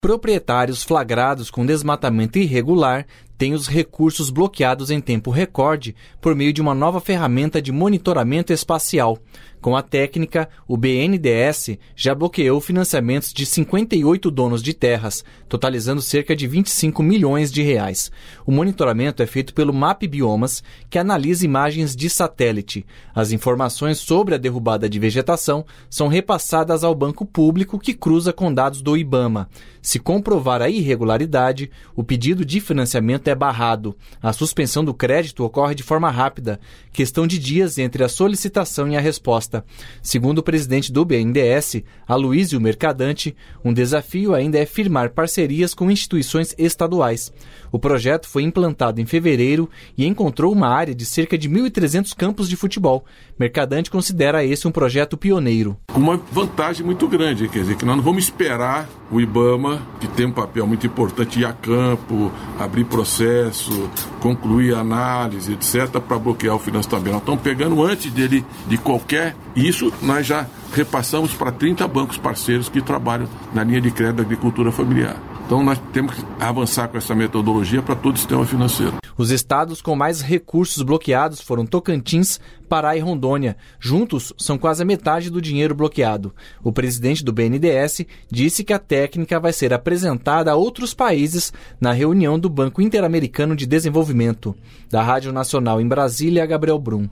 Proprietários flagrados com desmatamento irregular têm os recursos bloqueados em tempo recorde por meio de uma nova ferramenta de monitoramento espacial. Com a técnica, o BNDES já bloqueou financiamentos de 58 donos de terras, totalizando cerca de 25 milhões de reais. O monitoramento é feito pelo MAP Biomas, que analisa imagens de satélite. As informações sobre a derrubada de vegetação são repassadas ao banco público, que cruza com dados do IBAMA. Se comprovar a irregularidade, o pedido de financiamento é barrado. A suspensão do crédito ocorre de forma rápida, questão de dias entre a solicitação e a resposta. Segundo o presidente do BNDES, Aloísio Mercadante, um desafio ainda é firmar parcerias com instituições estaduais. O projeto foi implantado em fevereiro e encontrou uma área de cerca de 1.300 campos de futebol. Mercadante considera esse um projeto pioneiro. Uma vantagem muito grande, quer dizer, que nós não vamos esperar o IBAMA, que tem um papel muito importante, ir a campo, abrir processo, concluir análise, etc., para bloquear o financiamento. Nós estamos pegando antes dele, de qualquer... Isso nós já repassamos para 30 bancos parceiros que trabalham na linha de crédito da agricultura familiar. Então nós temos que avançar com essa metodologia para todo o sistema financeiro. Os estados com mais recursos bloqueados foram Tocantins, Pará e Rondônia. Juntos, são quase a metade do dinheiro bloqueado. O presidente do BNDES disse que a técnica vai ser apresentada a outros países na reunião do Banco Interamericano de Desenvolvimento. Da Rádio Nacional em Brasília, Gabriel Brum.